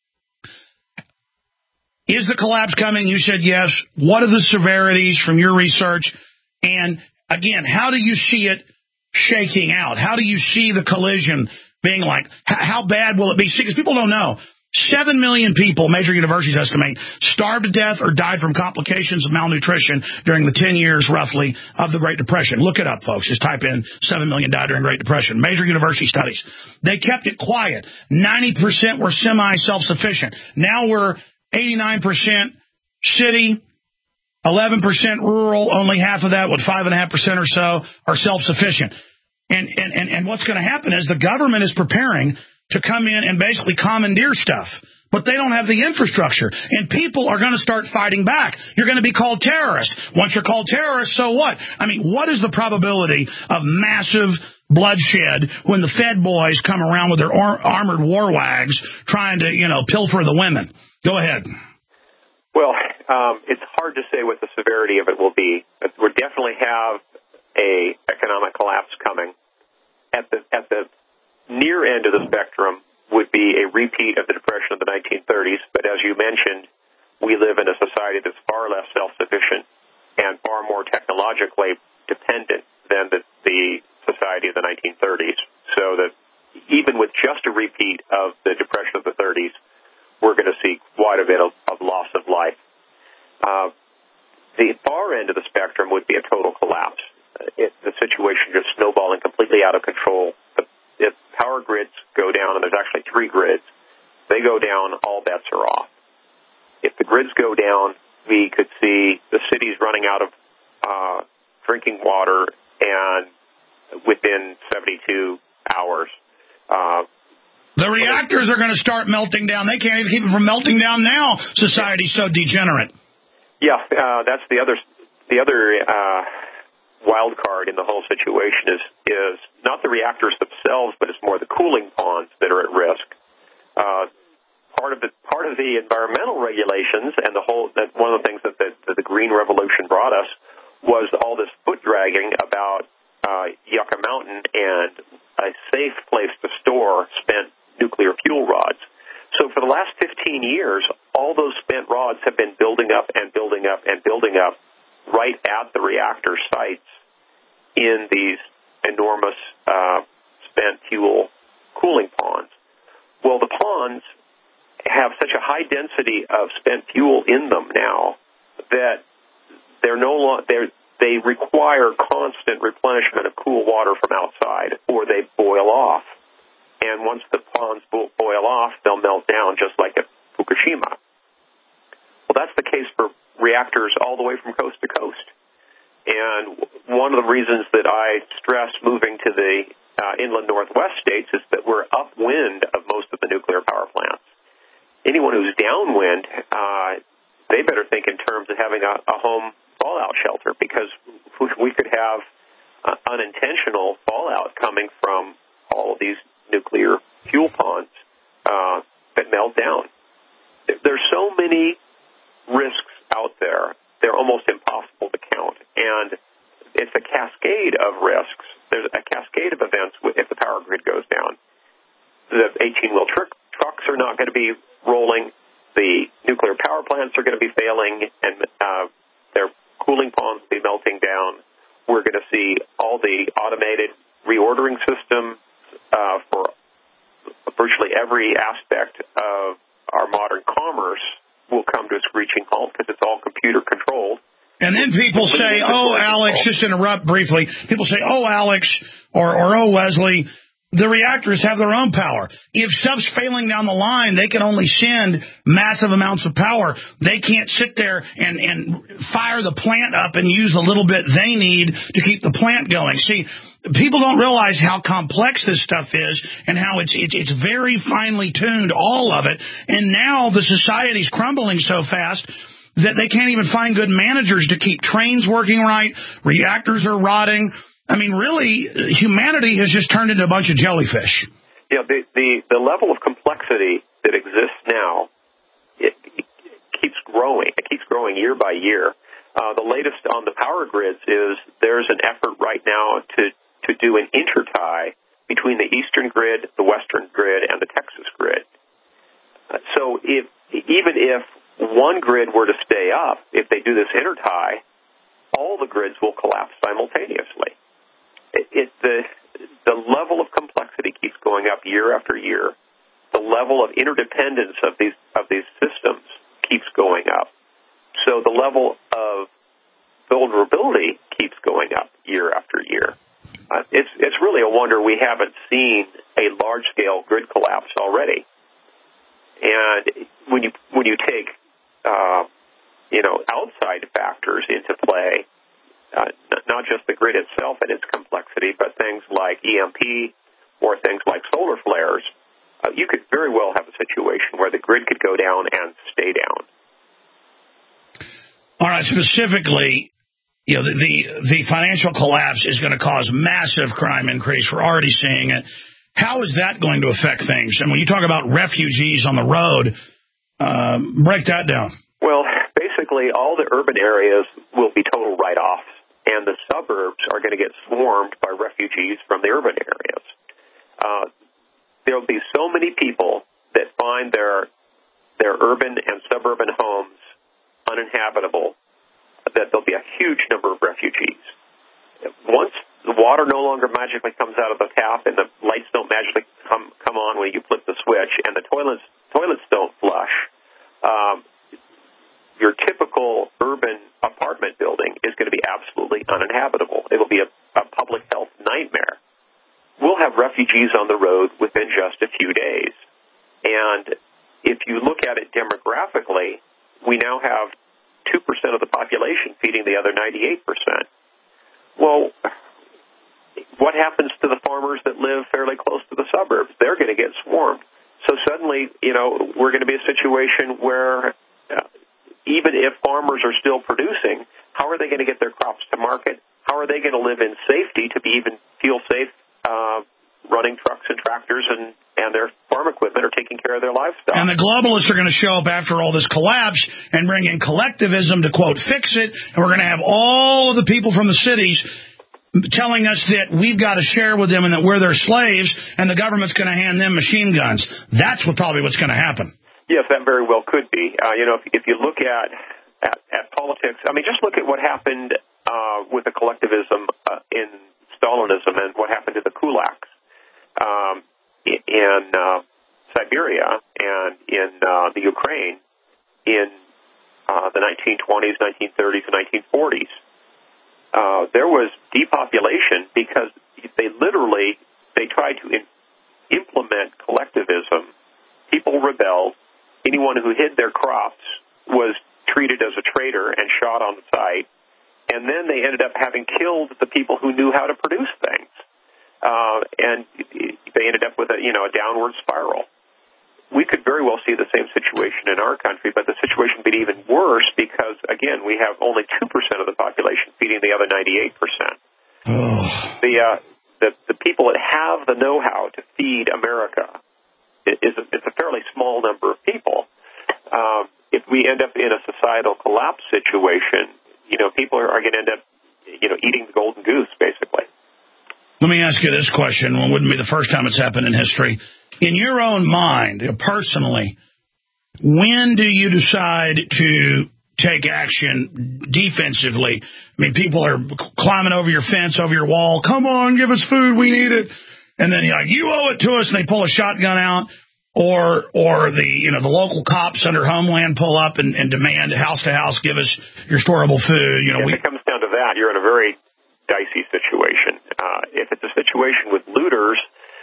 Is the collapse coming? You said yes. What are the severities from your research? And again, how do you see it shaking out? How do you see the collision being like? How bad will it be? See, because people don't know. 7 million people, major universities estimate, starved to death or died from complications of malnutrition during the 10 years, roughly, of the Great Depression. Look it up, folks. Just type in 7 million died during the Great Depression. Major university studies. They kept it quiet. 90% were semi-self-sufficient. Now we're 89% city, 11% rural, only half of that, 5.5% or so, are self-sufficient. And what's going to happen is the government is preparing to come in and basically commandeer stuff. But they don't have the infrastructure. And people are going to start fighting back. You're going to be called terrorists. Once you're called terrorists, so what? I mean, what is the probability of massive bloodshed when the Fed boys come around with their armored war wags trying to, pilfer the women? Go ahead. Well, it's hard to say what the severity of it will be. We definitely have a economic collapse coming. At the near end of the spectrum, would be a repeat of the Depression of the 1930s, but as you mentioned, we live in a society that's far less self-sufficient and far more technologically dependent than the society of the 1930s. So that even with just a repeat of the Depression of the 30s, we're going to see quite a bit of loss of life. The far end of the spectrum would be a total collapse. The situation just snowballing completely out of control. If power grids go down, and there's actually 3 grids, they go down, all bets are off. If the grids go down, we could see the cities running out of drinking water, and within 72 hours. The reactors are going to start melting down. They can't even keep them from melting down now. Society's so degenerate. Yeah, that's the other wild card in the whole situation is not the reactors themselves, but it's more the cooling ponds that are at risk. Part of the environmental regulations and one of the things that the Green Revolution brought us was all this foot dragging about Yucca Mountain and a safe place to store spent nuclear fuel rods. So for the last 15 years, all those spent rods have been building up and building up and building up right at the reactor sites in these enormous spent fuel cooling ponds. Well, the ponds have such a high density of spent fuel in them now that they require constant replenishment of cool water from outside, or they boil off. And once the ponds boil off, they'll melt down just like at Fukushima. Well, that's the case for reactors all the way from coast to coast. And one of the reasons that I stress moving to the inland Northwest states is that we're upwind of most of the nuclear power plants. Anyone who's downwind, they better think in terms of having a home fallout shelter, because we could have unintentional fallout coming from all of these nuclear fuel ponds that melt down. There's so many risks out there, they're almost impossible to count. And it's a cascade of risks. There's a cascade of events if the power grid goes down. The 18-wheel trucks are not going to be rolling. The nuclear power plants are going to be failing, and their cooling ponds will be melting down. We're going to see all the automated reordering systems for virtually every aspect of our modern commerce will come to a screeching halt because it's all computer controlled. And then people say, oh, Alex, just interrupt briefly. People say, oh, Alex, or oh, Wesley, the reactors have their own power. If stuff's failing down the line, they can only send massive amounts of power. They can't sit there and fire the plant up and use the little bit they need to keep the plant going. See, people don't realize how complex this stuff is and how it's very finely tuned, all of it. And now the society's crumbling so fast that they can't even find good managers to keep trains working right. Reactors are rotting. I mean, really, humanity has just turned into a bunch of jellyfish. Yeah, the level of complexity that exists now, it keeps growing. It keeps growing year by year. The latest on the power grids is there's an effort right now to do an intertie between the eastern grid, the western grid, and the Texas grid. So even if one grid were to stay up, if they do this intertie, all the grids will collapse simultaneously. The level of complexity keeps going up year after year. The level of interdependence of these systems keeps going up. So the level of vulnerability keeps going up year after year. It's really a wonder we haven't seen a large-scale grid collapse already. And when you take outside factors into play, not just the grid itself and its complexity, but things like EMP or things like solar flares, you could very well have a situation where the grid could go down and stay down. All right, specifically, the financial collapse is going to cause massive crime increase. We're already seeing it. How is that going to affect things? And when you talk about refugees on the road, break that down. Well, basically, all the urban areas will be total write-offs, and the suburbs are going to get swarmed by refugees from the urban areas. there will be so many people that find their urban and suburban homes uninhabitable that there'll be a huge number of refugees. Once the water no longer magically comes out of the tap and the lights don't magically come on when you flip the switch and the toilets don't flush, your typical urban apartment building is going to be absolutely uninhabitable. It will be a public health nightmare. We'll have refugees on the road within just a few days. And if you look at it demographically, we now have 2% of the population feeding the other 98%. Well, what happens to the farmers that live fairly close to the suburbs? They're going to get swarmed. So suddenly, we're going to be a situation where even if farmers are still producing, how are they going to get their crops to market? How are they going to live in safety to feel safe running trucks and tractors and their farm equipment or taking care of their livestock? And the globalists are going to show up after all this collapse and bring in collectivism to, quote, fix it, and we're going to have all of the people from the cities telling us that we've got to share with them and that we're their slaves, and the government's going to hand them machine guns. That's probably what's going to happen. Yes, that very well could be. If you look at politics, just look at what happened with the collectivism in Stalinism and what happened to the kulaks in Siberia and in the Ukraine in the 1920s, 1930s, and 1940s. There was depopulation because they tried to implement collectivism. People rebelled. Anyone who hid their crops was treated as a traitor and shot on sight. And then they ended up having killed the people who knew how to produce things. And they ended up with a downward spiral. We could very well see the same situation in our country, but the situation would be even worse because, again, we have only 2% of the population feeding the other 98%. The people that have the know-how to feed America, it's a fairly small number of people. If we end up in a societal collapse situation, people are going to end up, eating the golden goose, basically. Let me ask you this question. It wouldn't be the first time it's happened in history. In your own mind, personally, when do you decide to take action defensively? People are climbing over your fence, over your wall. Come on, give us food. We need it. And then you're like, you owe it to us. And they pull a shotgun out. Or the local cops under Homeland pull up and demand house to house, give us your storable food. If it comes down to that, you're in a very dicey situation. If it's a situation with looters,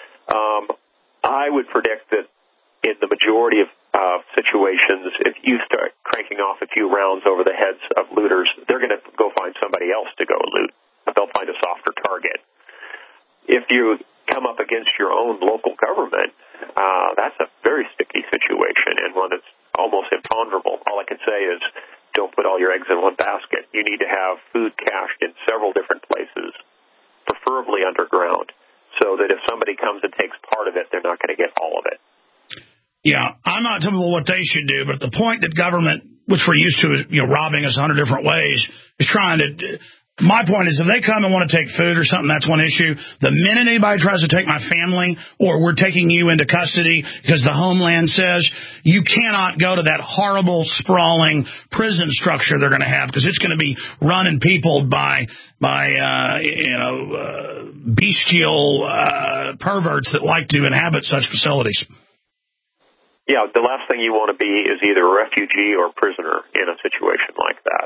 I would predict that in the majority of situations, if you start cranking off a few rounds over the heads of looters, they're going to go find somebody else to go loot. They'll find a softer target. If you come up against your own local government, that's a very sticky situation and one that's almost imponderable. All I can say is don't put all your eggs in one basket. You need to have food cached in several different places, preferably underground, so that if somebody comes and takes part of it, they're not going to get all of it. Yeah, I'm not telling people what they should do, but the point that government, which we're used to, robbing us 100 different ways, is trying to... My point is, if they come and want to take food or something, that's one issue. The minute anybody tries to take my family or we're taking you into custody because the Homeland says, you cannot go to that horrible, sprawling prison structure they're going to have because it's going to be run and peopled by bestial perverts that like to inhabit such facilities. Yeah, the last thing you want to be is either a refugee or prisoner in a situation like that.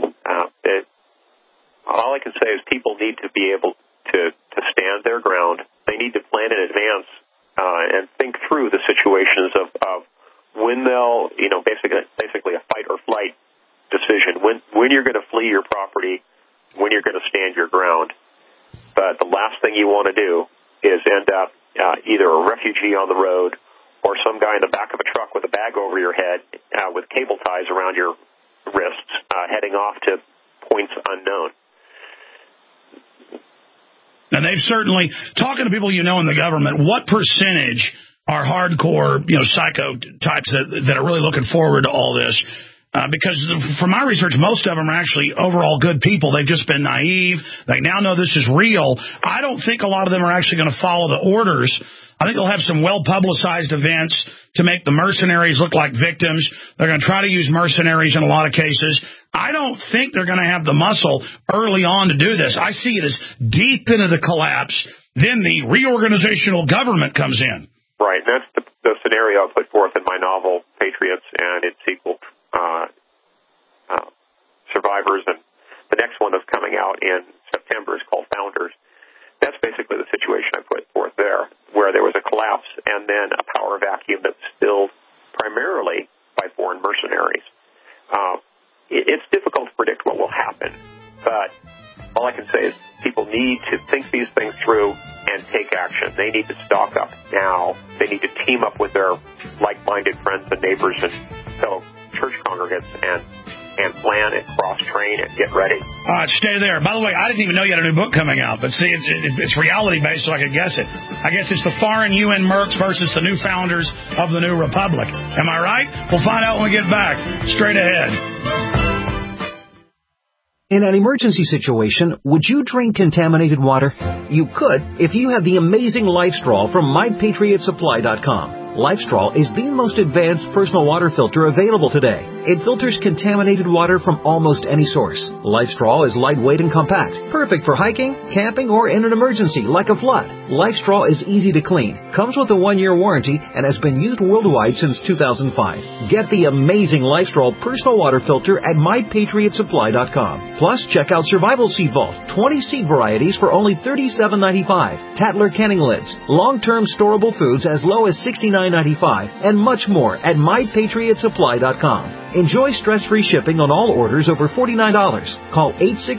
All I can say is people need to be able to stand their ground. They need to plan in advance and think through the situations of when they'll, basically a fight or flight decision, when you're going to flee your property, when you're going to stand your ground. But the last thing you want to do is end up either a refugee on the road or some guy in the back of a truck with a bag over your head with cable ties around your wrists heading off to points unknown. And they've certainly, talking to people in the government, what percentage are hardcore, psycho types that are really looking forward to all this? Because from my research, most of them are actually overall good people. They've just been naive. They now know this is real. I don't think a lot of them are actually going to follow the orders. I think they'll have some well-publicized events to make the mercenaries look like victims. They're going to try to use mercenaries in a lot of cases. I don't think they're going to have the muscle early on to do this. I see it as deep into the collapse. Then the reorganizational government comes in. Right, and that's the scenario I put forth in my novel, Patriots, and its sequel, Survivors, and the next one that's coming out in September is called Founders. That's basically the situation I put forth there, where there was a collapse and then a power vacuum that's filled primarily by foreign mercenaries. It's difficult to predict what will happen, but all I can say is people need to think these things through and take action. They need to stock up now. They need to team up with their like-minded friends and neighbors and fellow church congregants and plan and cross-train and get ready. All right, stay there. By the way, I didn't even know you had a new book coming out, but see, it's reality-based, so I could guess it. I guess it's the foreign UN mercs versus the new founders of the new republic. Am I right? We'll find out when we get back. Straight ahead. In an emergency situation, would you drink contaminated water? You could if you have the amazing LifeStraw from MyPatriotSupply.com. LifeStraw is the most advanced personal water filter available today. It filters contaminated water from almost any source. LifeStraw is lightweight and compact, perfect for hiking, camping, or in an emergency like a flood. LifeStraw is easy to clean, comes with a 1-year warranty, and has been used worldwide since 2005. Get the amazing LifeStraw personal water filter at MyPatriotSupply.com. Plus, check out Survival Seed Vault, 20 seed varieties for only $37.95, Tatler canning lids, long-term storable foods as low as $69.95, and much more at MyPatriotSupply.com. Enjoy stress-free shipping on all orders over $49. Call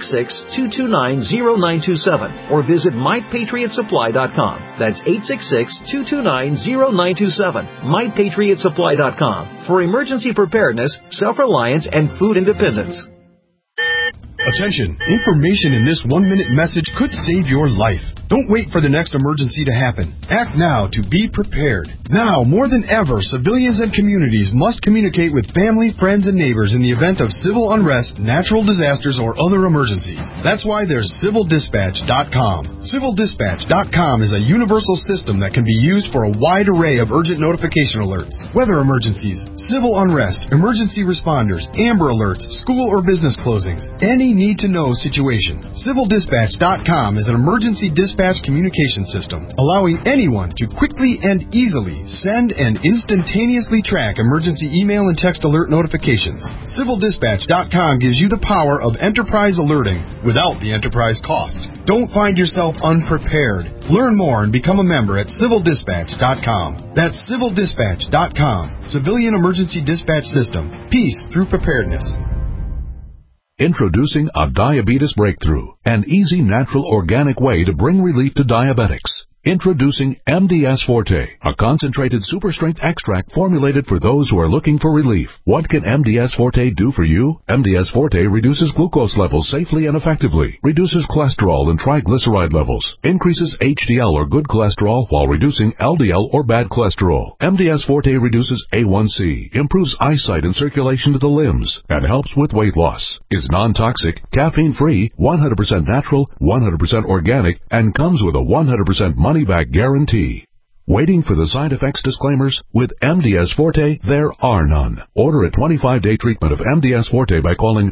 866-229-0927 or visit MyPatriotSupply.com. That's 866-229-0927. MyPatriotSupply.com for emergency preparedness, self-reliance, and food independence. Attention! Information in this 1-minute message could save your life. Don't wait for the next emergency to happen. Act now to be prepared. Now, more than ever, civilians and communities must communicate with family, friends, and neighbors in the event of civil unrest, natural disasters, or other emergencies. That's why there's CivilDispatch.com. CivilDispatch.com is a universal system that can be used for a wide array of urgent notification alerts. Weather emergencies, civil unrest, emergency responders, Amber Alerts, school or business closings, any need-to-know situation. CivilDispatch.com is an emergency dispatch communication system, allowing anyone to quickly and easily send and instantaneously track emergency email and text alert notifications. CivilDispatch.com gives you the power of enterprise alerting without the enterprise cost. Don't find yourself unprepared. Learn more and become a member at CivilDispatch.com. That's CivilDispatch.com. Civilian Emergency Dispatch System. Peace through preparedness. Introducing a diabetes breakthrough, an easy, natural, organic way to bring relief to diabetics. Introducing MDS Forte, a concentrated super-strength extract formulated for those who are looking for relief. What can MDS Forte do for you? MDS Forte reduces glucose levels safely and effectively, reduces cholesterol and triglyceride levels, increases HDL or good cholesterol while reducing LDL or bad cholesterol. MDS Forte reduces A1C, improves eyesight and circulation to the limbs, and helps with weight loss. Is non-toxic, caffeine-free, 100% natural, 100% organic, and comes with a 100% money-back guarantee. Waiting for the side effects disclaimers? With MDS Forte, there are none. Order a 25-day treatment of MDS Forte by calling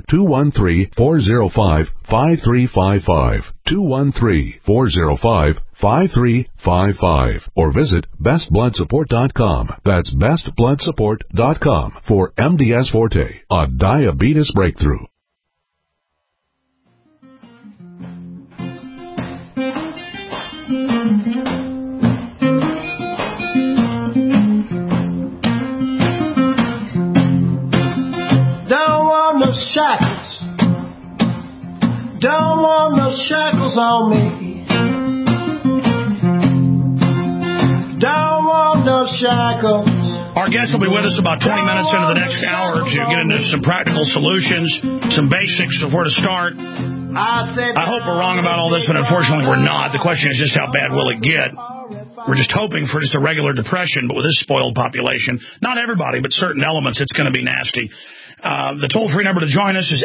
213-405-5355, 213-405-5355, or visit bestbloodsupport.com. That's bestbloodsupport.com for MDS Forte, a diabetes breakthrough. Shackles, don't want no shackles on me. Don't want no shackles. Our guest will be with us about 20 minutes into the next hour to get into some practical solutions, some basics of where to start. I hope we're wrong about all this, but unfortunately we're not. The question is just how bad will it get? We're just hoping for just a regular depression, but with this spoiled population, not everybody, but certain elements, it's going to be nasty. The toll-free number to join us is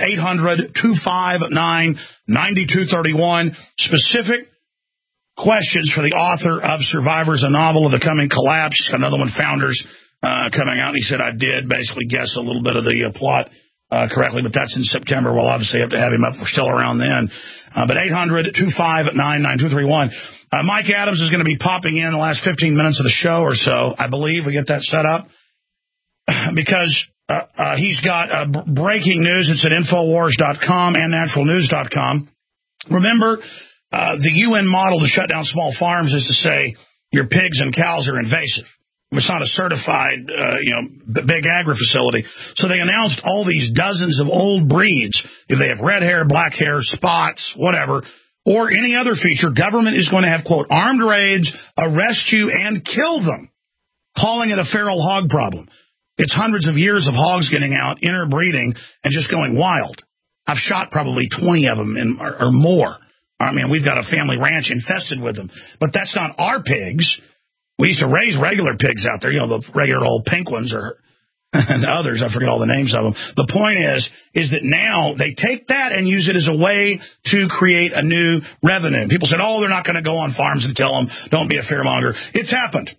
800-259-9231. Specific questions for the author of Survivors, a novel of the coming collapse. He's got another one, Founders, coming out. And he said, I did basically guess a little bit of the plot correctly, but that's in September. We'll obviously have to have him up. We're still around then. But 800-259-9231. Mike Adams is going to be popping in the last 15 minutes of the show or so, I believe. We get that set up because he's got breaking news. It's at Infowars.com and naturalnews.com. Remember, the UN model to shut down small farms is to say your pigs and cows are invasive. It's not a certified, big agri facility. So they announced all these dozens of old breeds. If they have red hair, black hair, spots, whatever, or any other feature, government is going to have, quote, armed raids, arrest you, and kill them, calling it a feral hog problem. It's hundreds of years of hogs getting out, interbreeding, and just going wild. I've shot probably 20 of them or more. I mean, we've got a family ranch infested with them. But that's not our pigs. We used to raise regular pigs out there, the regular old pink ones and others. I forget all the names of them. The point is that now they take that and use it as a way to create a new revenue. People said, they're not going to go on farms and tell them, don't be a fearmonger. It's happened.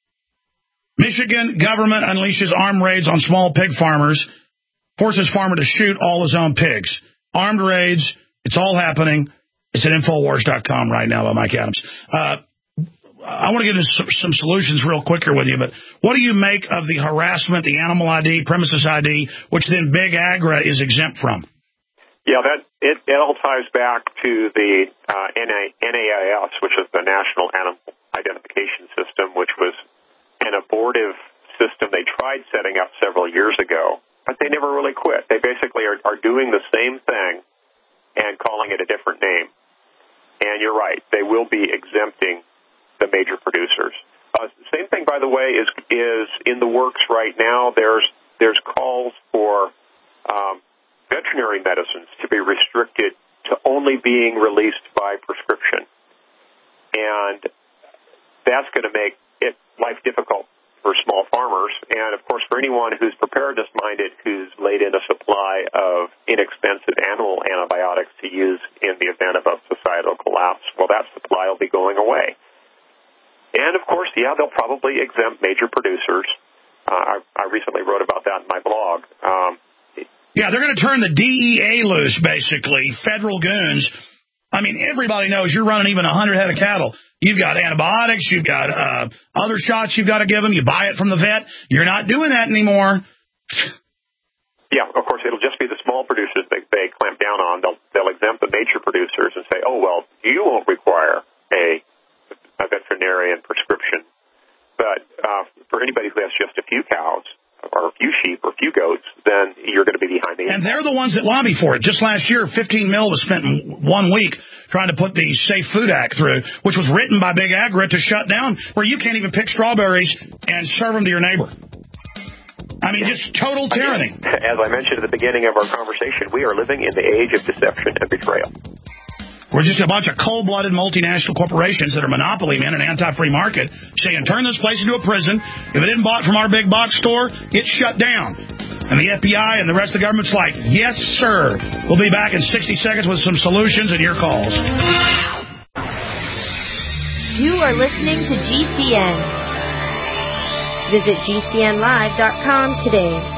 Michigan government unleashes armed raids on small pig farmers, forces farmer to shoot all his own pigs. Armed raids, it's all happening. It's at Infowars.com right now by Mike Adams. I want to get into some solutions real quicker with you, but what do you make of the harassment, the animal ID, premises ID, which then Big Agra is exempt from? Yeah, it all ties back to the NAIS, which is the National Animal Identification System, which was an abortive system they tried setting up several years ago, but they never really quit. They basically are doing the same thing and calling it a different name. And you're right, they will be exempting the major producers. Same thing, by the way, is in the works right now. There's calls for veterinary medicines to be restricted to only being released by prescription, and that's going to make life difficult for small farmers, and of course for anyone who's preparedness-minded, who's laid in a supply of inexpensive animal antibiotics to use in the event of a societal collapse. Well, that supply will be going away. And, of course, they'll probably exempt major producers. I recently wrote about that in my blog. They're going to turn the DEA loose, basically, federal goons. I mean, everybody knows you're running even 100 head of cattle. You've got antibiotics. You've got other shots you've got to give them. You buy it from the vet. You're not doing that anymore. Yeah, of course, it'll just be the small producers that they clamp down on. They'll exempt the major producers and say, you won't require a veterinarian prescription. But for anybody who has just a few cows or a few sheep or a few goats, then you're going to be behind the. And they're the ones that lobby for it. Just last year, $15 million was spent in 1 week trying to put the Safe Food Act through, which was written by Big Agra to shut down, where you can't even pick strawberries and serve them to your neighbor. I mean, just total tyranny. As I mentioned at the beginning of our conversation, we are living in the age of deception and betrayal. We're just a bunch of cold-blooded multinational corporations that are monopoly men in an anti-free market saying, turn this place into a prison. If it isn't bought from our big box store, it's shut down. And the FBI and the rest of the government's like, yes, sir. We'll be back in 60 seconds with some solutions and your calls. You are listening to GCN. Visit GCNlive.com today.